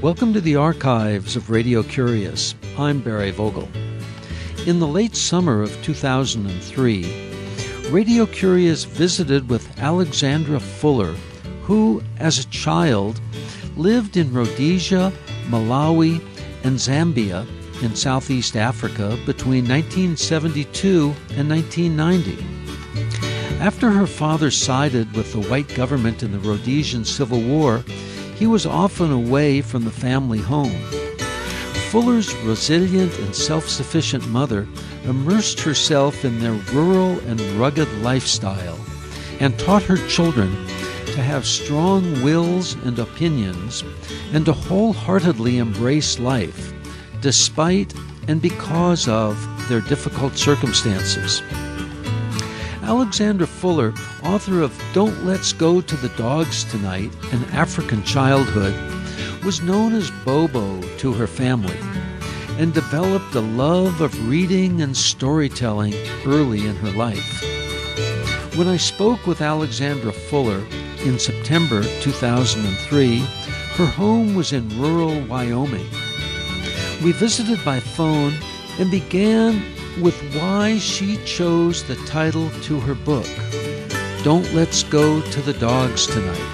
Welcome to the archives of Radio Curious. I'm Barry Vogel. In the late summer of 2003, Radio Curious visited with Alexandra Fuller, who, as a child, lived in Rhodesia, Malawi, and Zambia in Southeast Africa between 1972 and 1990. After her father sided with the white government in the Rhodesian Civil War, he was often away from the family home. Fuller's resilient and self-sufficient mother immersed herself in their rural and rugged lifestyle and taught her children to have strong wills and opinions and to wholeheartedly embrace life, despite and because of their difficult circumstances. Alexandra Fuller, author of Don't Let's Go to the Dogs Tonight, An African Childhood, was known as Bobo to her family and developed a love of reading and storytelling early in her life. When I spoke with Alexandra Fuller in September 2003, her home was in rural Wyoming. We visited by phone and began with why she chose the title to her book, Don't Let's Go to the Dogs Tonight.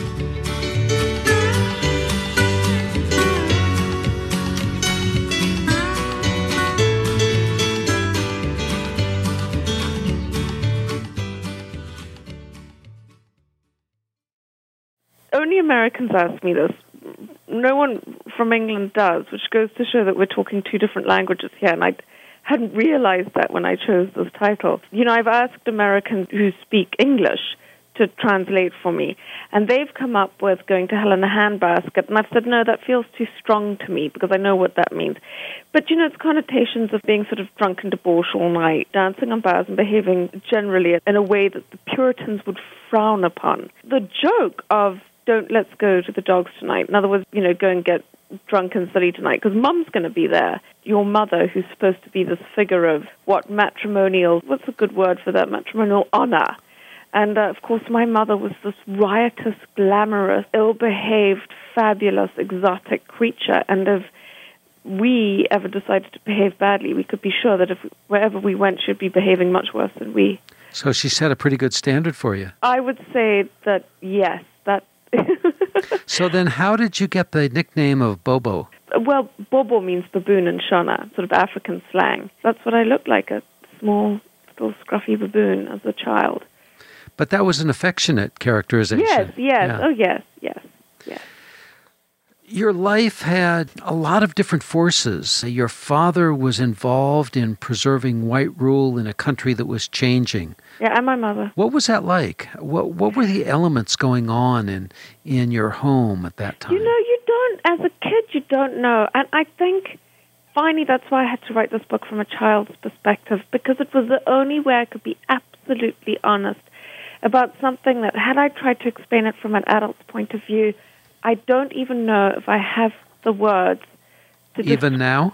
Only Americans ask me this. No one from England does, which goes to show that we're talking two different languages here, and I hadn't realized that when I chose this title. You know, I've asked Americans who speak English to translate for me, and they've come up with going to hell in a handbasket, and I've said, no, that feels too strong to me, because I know what that means. But, you know, it's connotations of being sort of drunk and debauched all night, dancing on bars and behaving generally in a way that the Puritans would frown upon. The joke of don't let's go to the dogs tonight, in other words, you know, go and get drunk and silly tonight, because Mum's going to be there. Your mother, who's supposed to be this figure of what's a good word for that, matrimonial honor. And, of course, my mother was this riotous, glamorous, ill-behaved, fabulous, exotic creature. And if we ever decided to behave badly, we could be sure that wherever we went, she'd be behaving much worse than we. So she set a pretty good standard for you. I would say that, yes, that... So then how did you get the nickname of Bobo? Well, Bobo means baboon in Shona, sort of African slang. That's what I looked like, a small, little scruffy baboon as a child. But that was an affectionate characterization. Yes. Yeah. Oh, yes. Your life had a lot of different forces. Your father was involved in preserving white rule in a country that was changing. Yeah, and my mother. What was that like? What were the elements going on in your home at that time? You know, as a kid, you don't know. And I think, finally, that's why I had to write this book from a child's perspective, because it was the only way I could be absolutely honest about something that, had I tried to explain it from an adult's point of view, I don't even know if I have the words to Even now,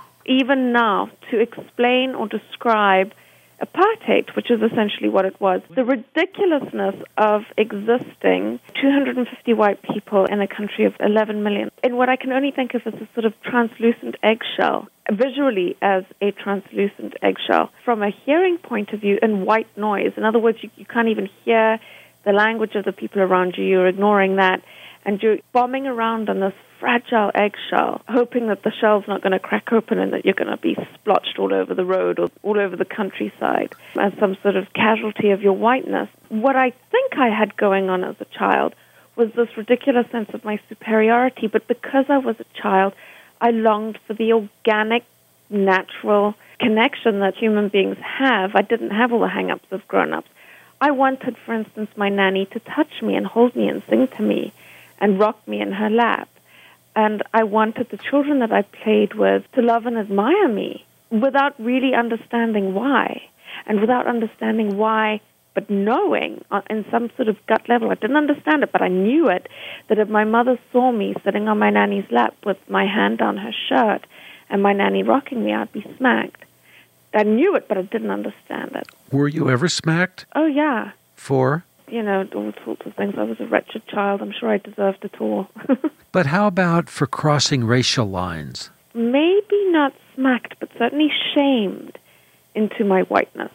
to explain or describe apartheid, which is essentially what it was. The ridiculousness of existing 250 white people in a country of 11 million in what I can only think of as a sort of translucent eggshell, visually as a translucent eggshell. From a hearing point of view, in white noise. In other words, you can't even hear the language of the people around you. You're ignoring that. And you're bombing around on this fragile eggshell, hoping that the shell's not going to crack open and that you're going to be splotched all over the road or all over the countryside as some sort of casualty of your whiteness. What I think I had going on as a child was this ridiculous sense of my superiority, but because I was a child, I longed for the organic, natural connection that human beings have. I didn't have all the hang-ups of grown-ups. I wanted, for instance, my nanny to touch me and hold me and sing to me and rock me in her lap. And I wanted the children that I played with to love and admire me without really understanding why. And without understanding why, but knowing in some sort of gut level, I didn't understand it, but I knew it, that if my mother saw me sitting on my nanny's lap with my hand down her shirt and my nanny rocking me, I'd be smacked. I knew it, but I didn't understand it. Were you ever smacked? Oh, yeah. For? You know, all sorts of things. I was a wretched child. I'm sure I deserved it all. But how about for crossing racial lines? Maybe not smacked, but certainly shamed into my whiteness.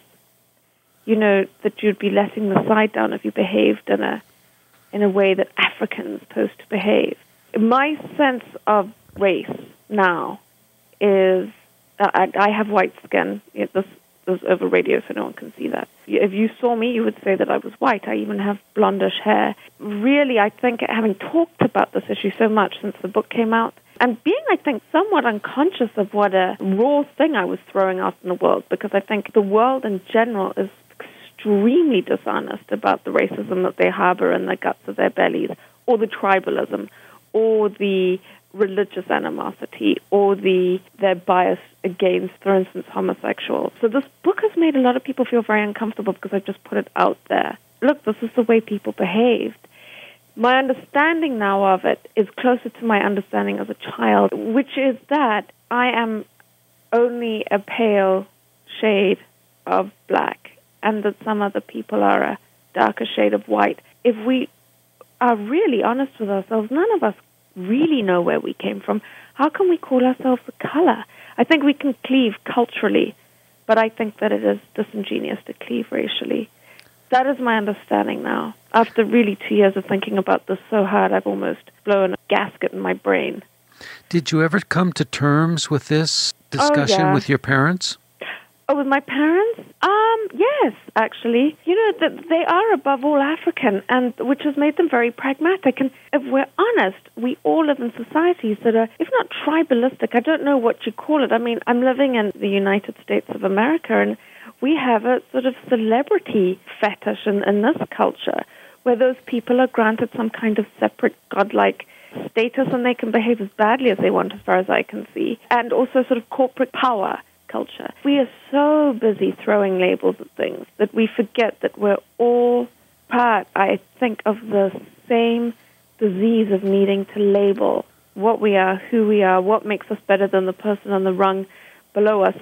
You know, that you'd be letting the side down if you behaved in a way that Africans supposed to behave. My sense of race now is I have white skin. This is over radio, so no one can see that. If you saw me, you would say that I was white. I even have blondish hair. Really, I think having talked about this issue so much since the book came out, and being, I think, somewhat unconscious of what a raw thing I was throwing out in the world, because I think the world in general is extremely dishonest about the racism that they harbor in the guts of their bellies, or the tribalism, or the religious animosity, or their bias against, for instance, homosexuals. So this book has made a lot of people feel very uncomfortable because I just put it out there. Look, this is the way people behaved. My understanding now of it is closer to my understanding as a child, which is that I am only a pale shade of black, and that some other people are a darker shade of white. If we are really honest with ourselves, none of us really know where we came from. How can we call ourselves a color? I think we can cleave culturally, but I think that it is disingenuous to cleave racially. That is my understanding now. After really 2 years of thinking about this so hard, I've almost blown a gasket in my brain. Did you ever come to terms with this discussion with your parents? Oh, with my parents? Yes, actually. You know, they are above all African, and which has made them very pragmatic. And if we're honest, we all live in societies that are, if not tribalistic, I don't know what you call it. I mean, I'm living in the United States of America, and we have a sort of celebrity fetish in this culture, where those people are granted some kind of separate godlike status, and they can behave as badly as they want, as far as I can see, and also sort of corporate power culture. We are so busy throwing labels at things that we forget that we're all part, I think, of the same disease of needing to label what we are, who we are, what makes us better than the person on the rung below us,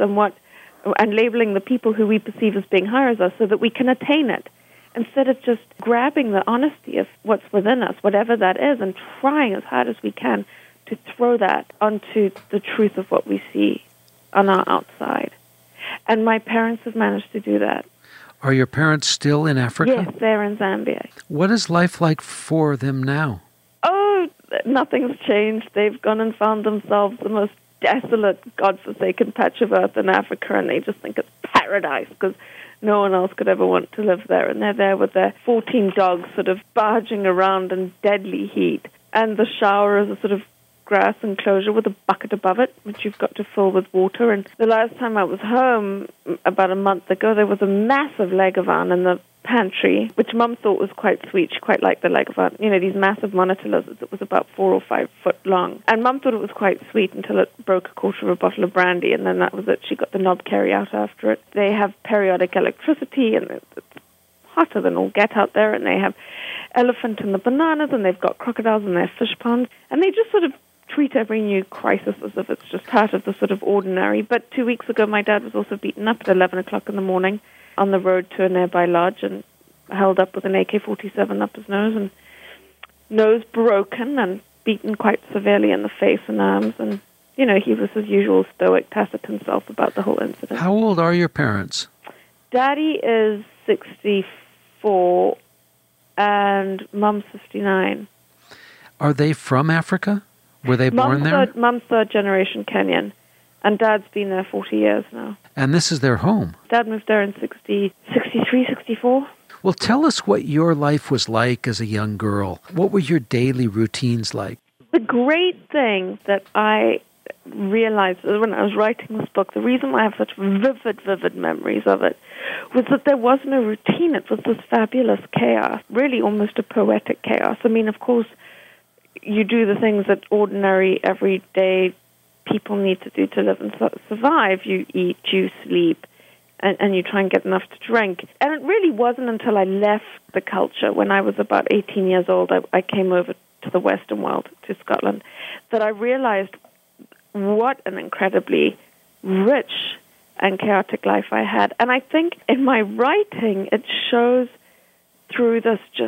and labeling the people who we perceive as being higher as us so that we can attain it, instead of just grabbing the honesty of what's within us, whatever that is, and trying as hard as we can to throw that onto the truth of what we see on our outside. And my parents have managed to do that. Are your parents still in Africa? Yes, they're in Zambia. What is life like for them now? Oh, nothing's changed. They've gone and found themselves the most desolate, godforsaken patch of earth in Africa, and they just think it's paradise because no one else could ever want to live there. And they're there with their 14 dogs sort of barging around in deadly heat. And the shower is a sort of grass enclosure with a bucket above it, which you've got to fill with water. And the last time I was home, about a month ago, there was a massive leguan in the pantry, which Mum thought was quite sweet. She quite liked the leguan. You know, these massive monitor lizards. It was about 4 or 5 foot long. And Mum thought it was quite sweet until it broke a quarter of a bottle of brandy, and then that was it. She got the knob carry out after it. They have periodic electricity, and it's hotter than all get out there, and they have elephant in the bananas, and they've got crocodiles in their fish ponds, and they just sort of treat every new crisis as if it's just part of the sort of ordinary. But 2 weeks ago, my dad was also beaten up at 11 o'clock in the morning on the road to a nearby lodge and held up with an AK-47 up his nose, and nose broken and beaten quite severely in the face and arms. And, you know, he was his usual stoic, taciturn self about the whole incident. How old are your parents? Daddy is 64 and Mum's 59. Are they from Africa? Were they born there? Mum's third generation Kenyan, and Dad's been there 40 years now. And this is their home? Dad moved there in 63, 64. Well, tell us what your life was like as a young girl. What were your daily routines like? The great thing that I realized when I was writing this book, the reason why I have such vivid memories of it, was that there was no routine. It was this fabulous chaos, really almost a poetic chaos. I mean, of course, you do the things that ordinary, everyday people need to do to live and survive. You eat, you sleep, and you try and get enough to drink. And it really wasn't until I left the culture, when I was about 18 years old, I came over to the Western world, to Scotland, that I realized what an incredibly rich and chaotic life I had. And I think in my writing, it shows through this just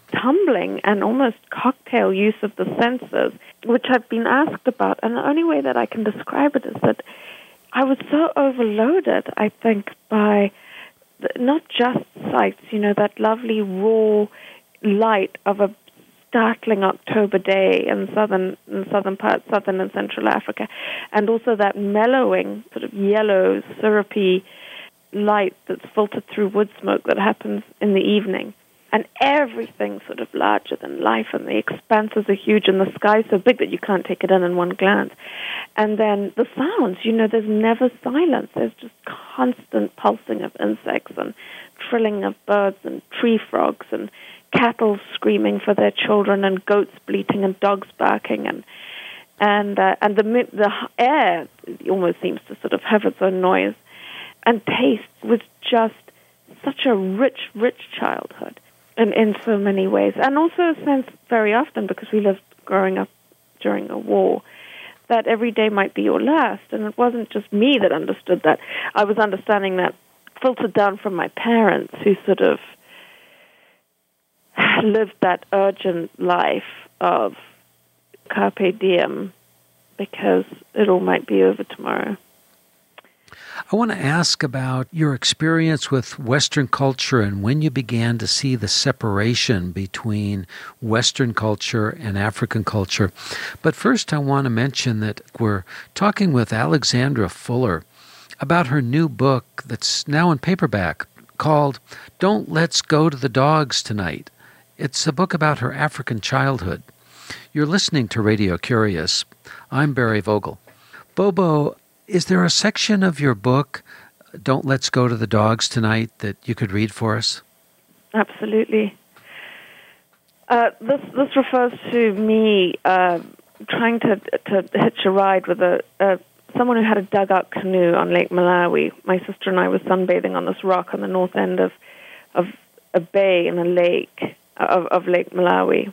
tumbling and almost cocktail use of the senses, which I've been asked about. And the only way that I can describe it is that I was so overloaded, I think, by not just sights, that lovely raw light of a startling October day in southern and central Africa, and also that mellowing sort of yellow, syrupy light that's filtered through wood smoke that happens in the evening. And everything's sort of larger than life, and the expanses are huge, and the sky's so big that you can't take it in one glance. And then the sounds, there's never silence. There's just constant pulsing of insects and trilling of birds and tree frogs and cattle screaming for their children and goats bleating and dogs barking and the air almost seems to sort of have its own noise. And taste was just such a rich childhood in so many ways. And also a sense very often, because we lived growing up during a war, that every day might be your last. And it wasn't just me that understood that. I was understanding that filtered down from my parents, who sort of lived that urgent life of carpe diem, because it all might be over tomorrow. I want to ask about your experience with Western culture and when you began to see the separation between Western culture and African culture. But first, I want to mention that we're talking with Alexandra Fuller about her new book that's now in paperback called Don't Let's Go to the Dogs Tonight. It's a book about her African childhood. You're listening to Radio Curious. I'm Barry Vogel. Bobo, is there a section of your book, Don't Let's Go to the Dogs Tonight, that you could read for us? Absolutely. This refers to me trying to hitch a ride with someone who had a dugout canoe on Lake Malawi. My sister and I were sunbathing on this rock on the north end of a bay in a lake of Lake Malawi.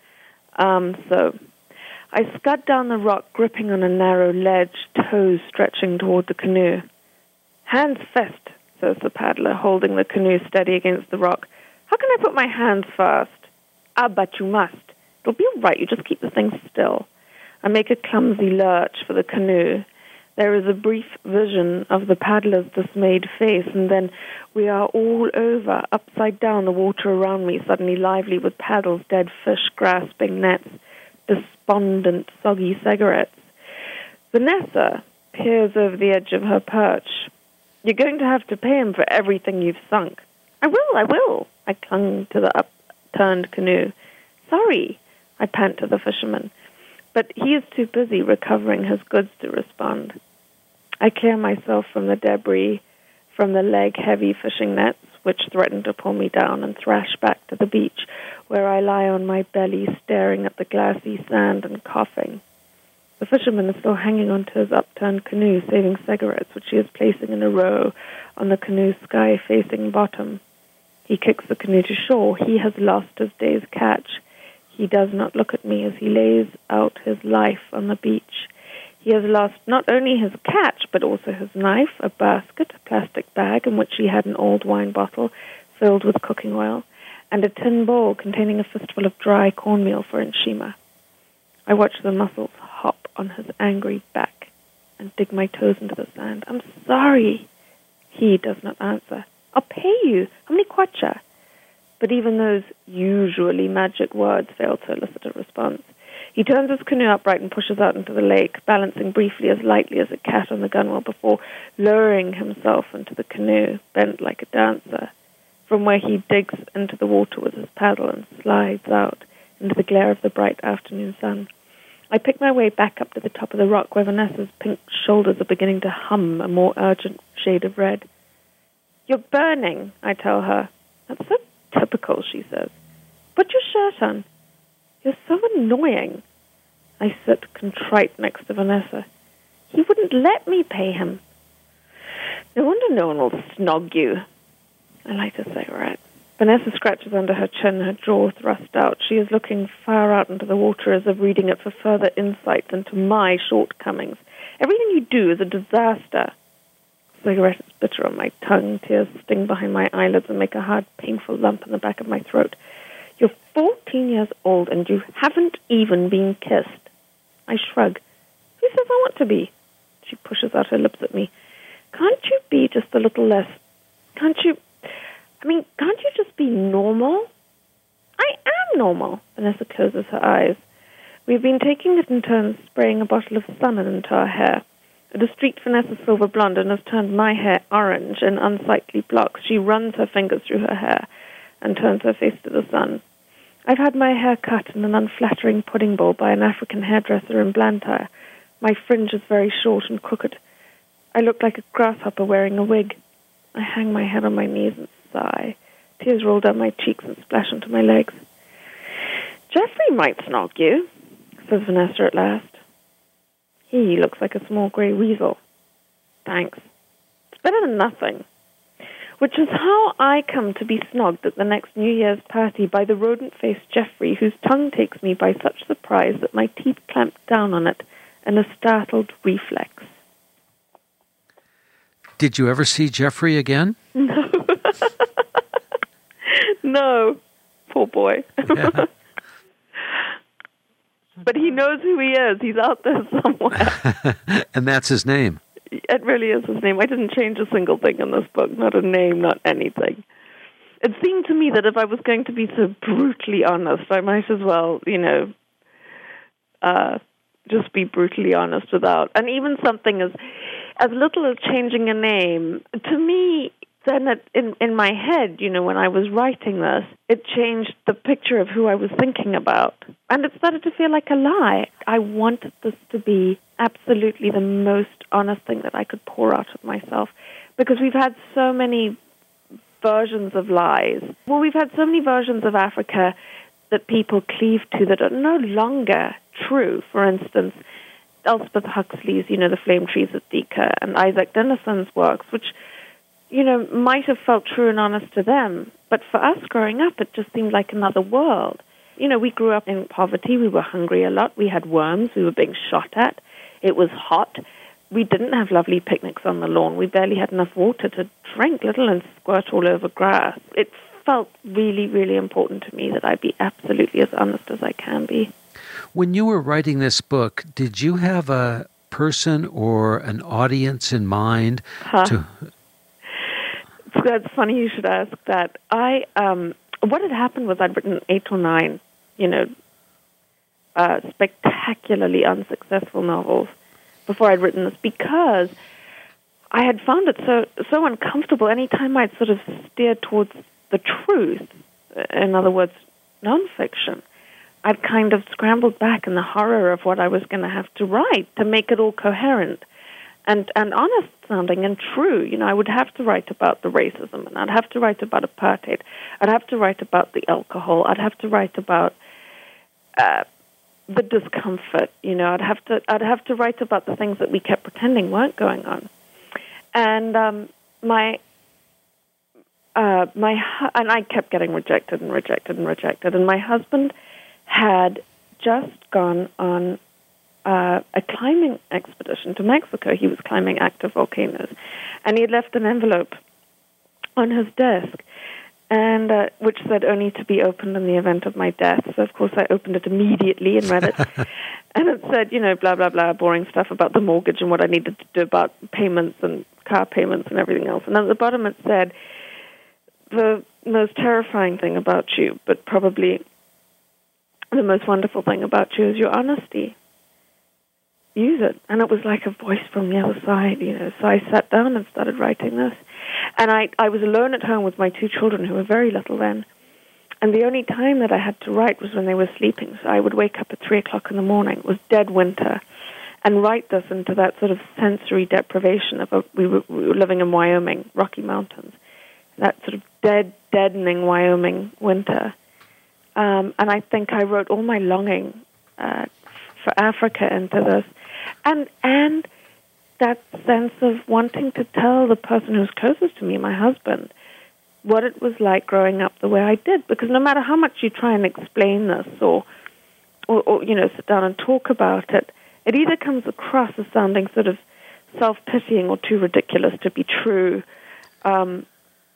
So I scud down the rock, gripping on a narrow ledge, toes stretching toward the canoe. Hands first, says the paddler, holding the canoe steady against the rock. How can I put my hands first? Ah, but you must. It'll be all right, you just keep the thing still. I make a clumsy lurch for the canoe. There is a brief vision of the paddler's dismayed face, and then we are all over, upside down, the water around me suddenly lively with paddles, dead fish, grasping nets, despondent, soggy cigarettes. Vanessa peers over the edge of her perch. You're going to have to pay him for everything you've sunk. I will. I clung to the upturned canoe. Sorry, I pant to the fisherman. But he is too busy recovering his goods to respond. I clear myself from the debris, from the leg-heavy fishing nets, which threaten to pull me down, and thrash back to the beach, where I lie on my belly, staring at the glassy sand and coughing. The fisherman is still hanging onto his upturned canoe, saving cigarettes, which he is placing in a row on the canoe's sky-facing bottom. He kicks the canoe to shore. He has lost his day's catch. He does not look at me as he lays out his life on the beach. He has lost not only his catch, but also his knife, a basket, a plastic bag in which he had an old wine bottle filled with cooking oil, and a tin bowl containing a fistful of dry cornmeal for Nshima. I watch the muscles hop on his angry back and dig my toes into the sand. I'm sorry. He does not answer. I'll pay you. How many kwacha? But even those usually magic words fail to elicit a response. He turns his canoe upright and pushes out into the lake, balancing briefly as lightly as a cat on the gunwale before lowering himself into the canoe, bent like a dancer, from where he digs into the water with his paddle and slides out into the glare of the bright afternoon sun. I pick my way back up to the top of the rock, where Vanessa's pink shoulders are beginning to hum a more urgent shade of red. You're burning, I tell her. That's so typical, she says. Put your shirt on. You're so annoying. I sit contrite next to Vanessa. He wouldn't let me pay him. No wonder no one will snog you. I light a cigarette. Vanessa scratches under her chin, her jaw thrust out. She is looking far out into the water as if reading it for further insights into my shortcomings. Everything you do is a disaster. The cigarette is bitter on my tongue. Tears sting behind my eyelids and make a hard, painful lump in the back of my throat. You're 14 years old and you haven't even been kissed. I shrug. Who says I want to be? She pushes out her lips at me. Can't you be just a little less... Can't you just be normal? I am normal. Vanessa closes her eyes. We've been taking it in turns spraying a bottle of Sun into our hair. The streaked Vanessa silver blonde and has turned my hair orange in unsightly blocks. She runs her fingers through her hair and turns her face to the sun. I've had my hair cut in an unflattering pudding bowl by an African hairdresser in Blantyre. My fringe is very short and crooked. I look like a grasshopper wearing a wig. I hang my head on my knees and sigh. Tears roll down my cheeks and splash onto my legs. Jeffrey might snog you, says Vanessa at last. He looks like a small grey weasel. Thanks. It's better than nothing. Which is how I come to be snogged at the next New Year's party by the rodent-faced Jeffrey, whose tongue takes me by such surprise that my teeth clamp down on it in a startled reflex. Did you ever see Jeffrey again? No. No. Poor boy. Yeah. But he knows who he is. He's out there somewhere. And that's his name. It really is his name. I didn't change a single thing in this book. Not a name, not anything. It seemed to me that if I was going to be so brutally honest, I might as well, just be brutally honest without. And even something as little as changing a name, to me, then in my head, when I was writing this, it changed the picture of who I was thinking about. And it started to feel like a lie. I wanted this to be absolutely the most honest thing that I could pour out of myself. Because we've had so many versions of lies. Well, we've had so many versions of Africa that people cleave to that are no longer true. For instance, Elspeth Huxley's, The Flame Trees of Dika, and Isaac Denison's works, which, might have felt true and honest to them. But for us growing up, it just seemed like another world. We grew up in poverty. We were hungry a lot. We had worms. We were being shot at. It was hot. We didn't have lovely picnics on the lawn. We barely had enough water to drink little and squirt all over grass. It felt really, really important to me that I be absolutely as honest as I can be. When you were writing this book, did you have a person or an audience in mind? That's funny you should ask that. What had happened was I'd written 8 or 9, spectacularly unsuccessful novels before I'd written this, because I had found it so uncomfortable anytime I'd sort of steered towards the truth, in other words, nonfiction. I'd kind of scrambled back in the horror of what I was going to have to write to make it all coherent and honest sounding and true. I would have to write about the racism, and I'd have to write about apartheid. I'd have to write about the alcohol. I'd have to write about the discomfort. I'd have to write about the things that we kept pretending weren't going on. And and I kept getting rejected. And my husband had just gone on a climbing expedition to Mexico. He was climbing active volcanoes. And he had left an envelope on his desk, and which said only to be opened in the event of my death. So, of course, I opened it immediately and read it. And it said, blah, blah, blah, boring stuff about the mortgage and what I needed to do about payments and car payments and everything else. And at the bottom it said, the most terrifying thing about you, but probably the most wonderful thing about you, is your honesty. Use it. And it was like a voice from the other side, So I sat down and started writing this. And I was alone at home with my 2 children, who were very little then. And the only time that I had to write was when they were sleeping. So I would wake up at 3 o'clock in the morning. It was dead winter. And write this into that sort of sensory deprivation of we were living in Wyoming, Rocky Mountains. That sort of deadening Wyoming winter. And I think I wrote all my longing for Africa into this. And that sense of wanting to tell the person who's closest to me, my husband, what it was like growing up the way I did. Because no matter how much you try and explain this or sit down and talk about it, it either comes across as sounding sort of self-pitying or too ridiculous to be true,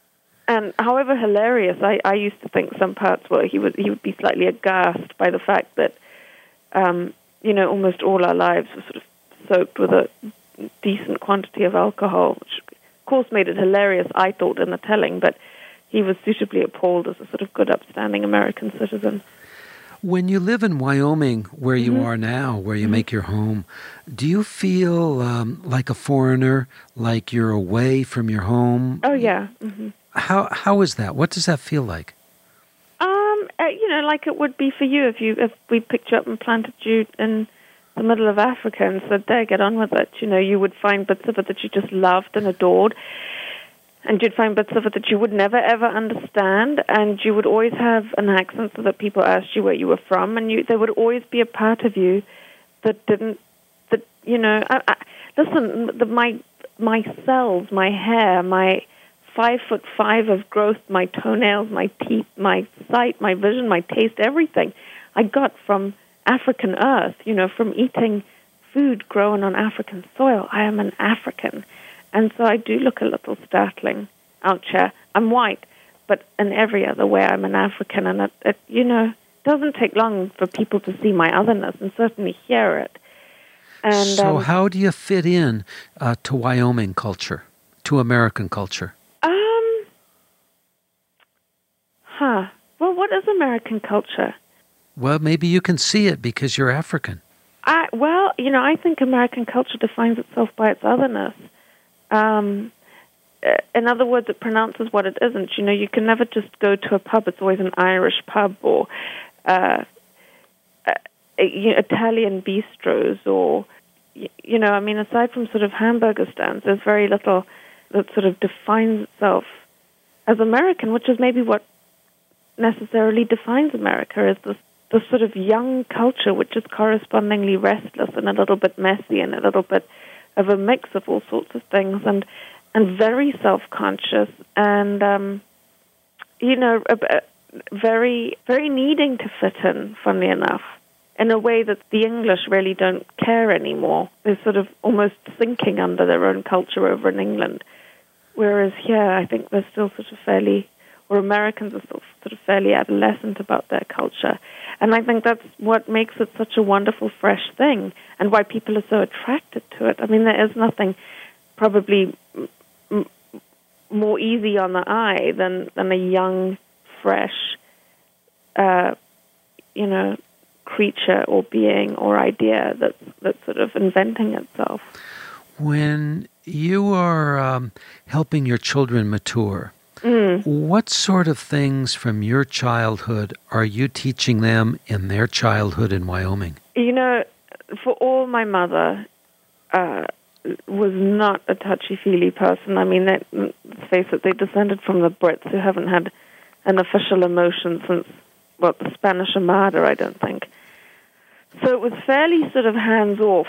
And however hilarious, I used to think some parts were he would be slightly aghast by the fact that, almost all our lives were sort of soaked with a decent quantity of alcohol, which of course made it hilarious, I thought, in the telling, but he was suitably appalled as a sort of good, upstanding American citizen. When you live in Wyoming, where you are now, where you make your home, do you feel like a foreigner, like you're away from your home? Oh, yeah. Mm-hmm. How is that? What does that feel like? Like it would be for you if we picked you up and planted you in the middle of Africa and said, there, get on with it. You would find bits of it that you just loved and adored, and you'd find bits of it that you would never, ever understand, and you would always have an accent so that people asked you where you were from, and there would always be a part of you that didn't, listen, my cells, my hair, my 5'5" of growth, my toenails, my teeth, my sight, my vision, my taste, everything I got from African earth, from eating food grown on African soil. I am an African. And so I do look a little startling out here. I'm white, but in every other way I'm an African. And it doesn't take long for people to see my otherness and certainly hear it. And so how do you fit in to Wyoming culture, to American culture? Well, what is American culture? Well, maybe you can see it because you're African. I think American culture defines itself by its otherness. In other words, it pronounces what it isn't. You can never just go to a pub. It's always an Irish pub or Italian bistros or, aside from sort of hamburger stands, there's very little that sort of defines itself as American, which is maybe what necessarily defines America, is this sort of young culture which is correspondingly restless and a little bit messy and a little bit of a mix of all sorts of things and very self-conscious and, very, very needing to fit in, funnily enough, in a way that the English really don't care anymore. They're sort of almost sinking under their own culture over in England. Whereas here, I think they're still sort of Americans are still sort of fairly adolescent about their culture. And I think that's what makes it such a wonderful, fresh thing and why people are so attracted to it. There is nothing probably more easy on the eye than a young, fresh, creature or being or idea that's sort of inventing itself. When you are helping your children mature, what sort of things from your childhood are you teaching them in their childhood in Wyoming? For all, my mother was not a touchy-feely person. Let's face it, they descended from the Brits, who haven't had an official emotion since, the Spanish Armada, I don't think. So it was fairly sort of hands-off,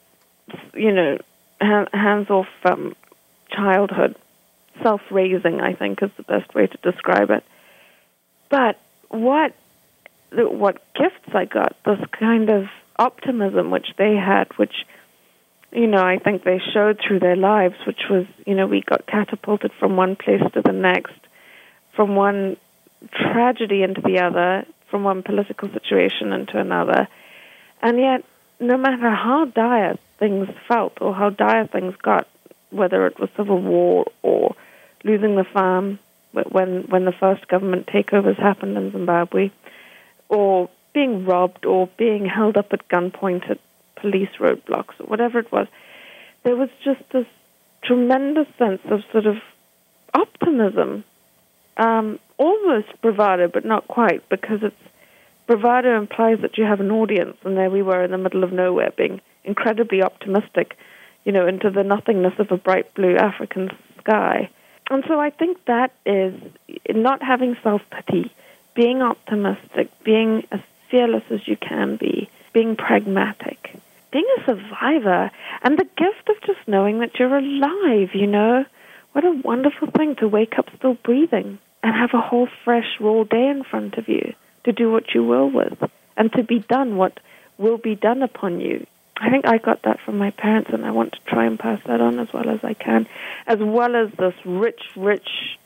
hands-off childhood. Self-raising, I think, is the best way to describe it. But what gifts I got, this kind of optimism which they had, which, I think they showed through their lives, which was, we got catapulted from one place to the next, from one tragedy into the other, from one political situation into another. And yet, no matter how dire things felt or how dire things got, whether it was civil war or losing the farm when the first government takeovers happened in Zimbabwe, or being robbed or being held up at gunpoint at police roadblocks or whatever it was, there was just this tremendous sense of sort of optimism, almost bravado, but not quite, because bravado implies that you have an audience, and there we were in the middle of nowhere being incredibly optimistic, into the nothingness of a bright blue African sky. And so I think that is not having self-pity, being optimistic, being as fearless as you can be, being pragmatic, being a survivor, and the gift of just knowing that you're alive, What a wonderful thing to wake up still breathing and have a whole fresh, raw day in front of you to do what you will with and to be done what will be done upon you. I think I got that from my parents, and I want to try and pass that on as well as I can, as well as this rich, rich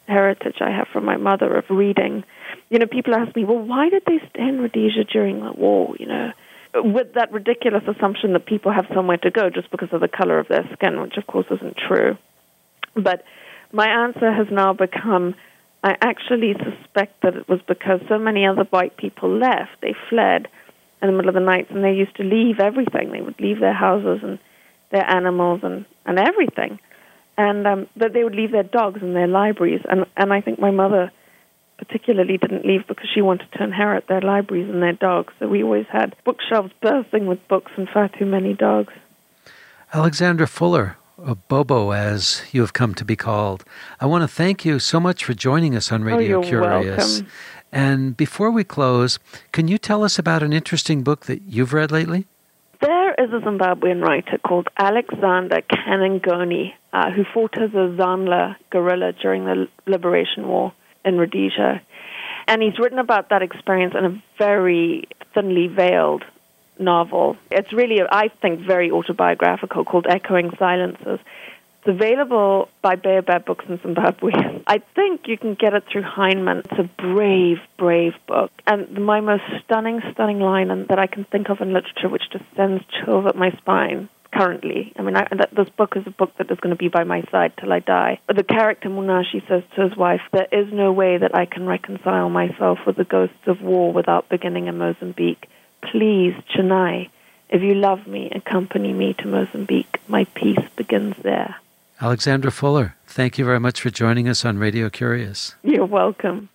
heritage I have from my mother of reading. People ask me, well, why did they stay in Rhodesia during the war, with that ridiculous assumption that people have somewhere to go just because of the color of their skin, which of course isn't true. But my answer has now become, I actually suspect that it was because so many other white people left. They fled in the middle of the night, and they used to leave everything. They would leave their houses and their animals and everything. And but they would leave their dogs and their libraries. And I think my mother particularly didn't leave because she wanted to inherit their libraries and their dogs. So we always had bookshelves bursting with books and far too many dogs. Alexandra Fuller, or Bobo as you have come to be called, I want to thank you so much for joining us on Radio Curious. Welcome. And before we close, can you tell us about an interesting book that you've read lately? There is a Zimbabwean writer called Alexander Kanengoni who fought as a Zanla guerrilla during the Liberation War in Rhodesia. And he's written about that experience in a very thinly veiled novel. It's really, I think, very autobiographical, called Echoing Silences. It's available by Baobab Books in Zimbabwe. I think you can get it through Heinemann. It's a brave, brave book. And my most stunning line that I can think of in literature, which just sends chills up my spine currently. I mean, this book is a book that is going to be by my side till I die. But the character Munashi says to his wife, there is no way that I can reconcile myself with the ghosts of war without beginning in Mozambique. Please, Chennai, if you love me, accompany me to Mozambique. My peace begins there. Alexandra Fuller, thank you very much for joining us on Radio Curious. You're welcome.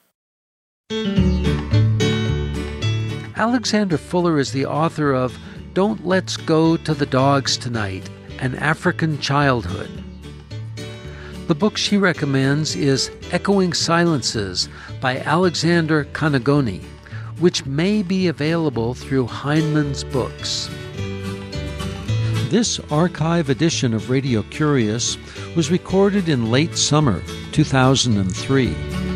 Alexandra Fuller is the author of Don't Let's Go to the Dogs Tonight, An African Childhood. The book she recommends is Echoing Silences by Alexander Kanengoni, which may be available through Heinemann's Books. This archive edition of Radio Curious was recorded in late summer 2003.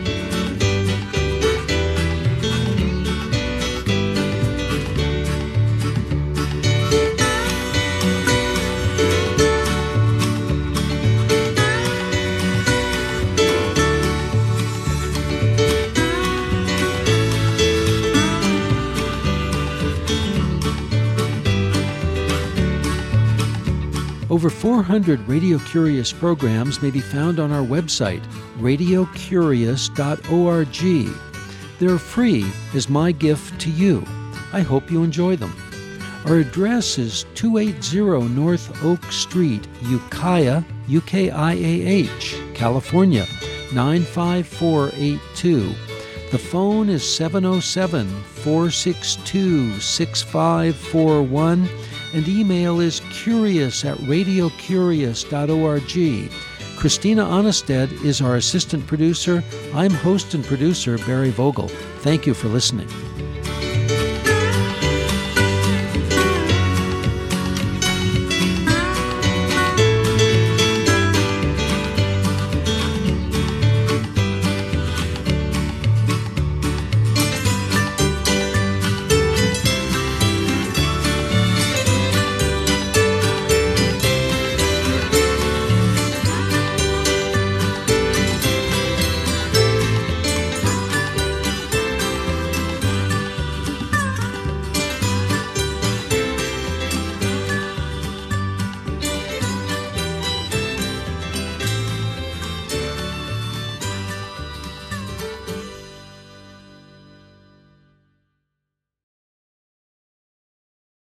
Over 400 Radio Curious programs may be found on our website, radiocurious.org. They're free as my gift to you. I hope you enjoy them. Our address is 280 North Oak Street, Ukiah, UKIAH, California, 95482. The phone is 707-462-6541. And email is curious@radiocurious.org. Christina Onnested is our assistant producer. I'm host and producer Barry Vogel. Thank you for listening.